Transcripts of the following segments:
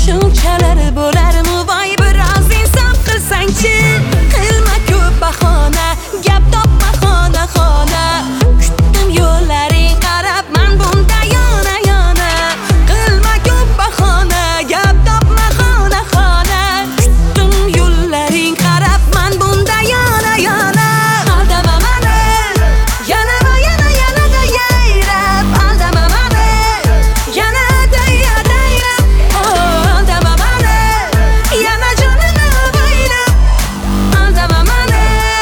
shunchalar bo'larmi voy biroz insof qilsangchi qilma ko'p bahona gap topma xona kutdim yo'llaring qarab men bunda yona qilma ko'p bahona gap topma xona kutdim yo'llaring qarab men bunda yona aldama meni yana yayrab aldama meni yana dayrab aldama meni yana jonini avaylab aldama meni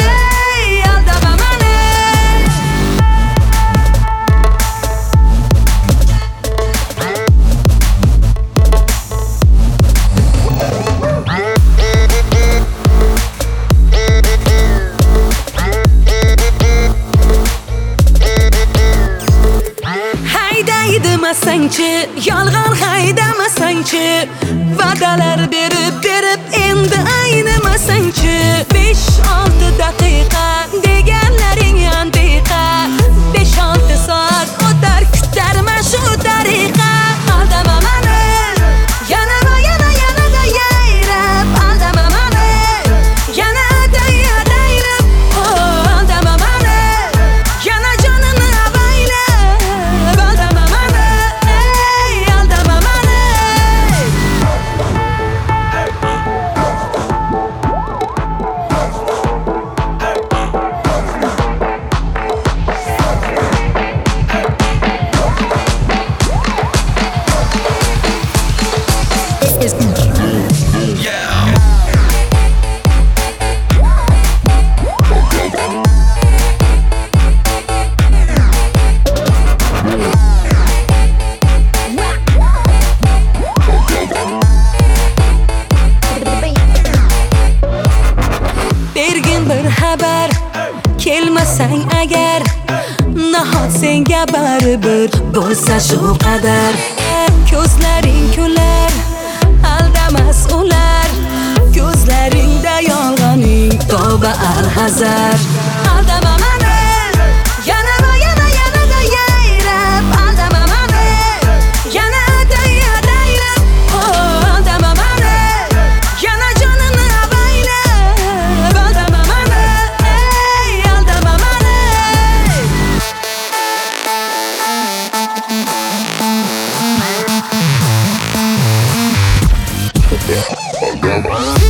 haydaydimasangchi yolg'on haydamasangchi va'dalar berib endi aynimasangchi 5-6 daqiqa deganlaring antiqa 5-6 soat o'tar kutarman shu tariqa aldama meni yana yayrab aldama meni yana dayrab aldama meni yana jonini avaylab aldama meni aldama meni bergin bir xabar kelmasang agar nahot senga baribir bo'lsa shu qadar ko'zlaring kular aldamas ular ko'zlaringda yolg'oning toba alhazar aldama meni yana yayrab aldama meni yana dayrab aldama meni yana jonini avaylab aldama meni aldama meni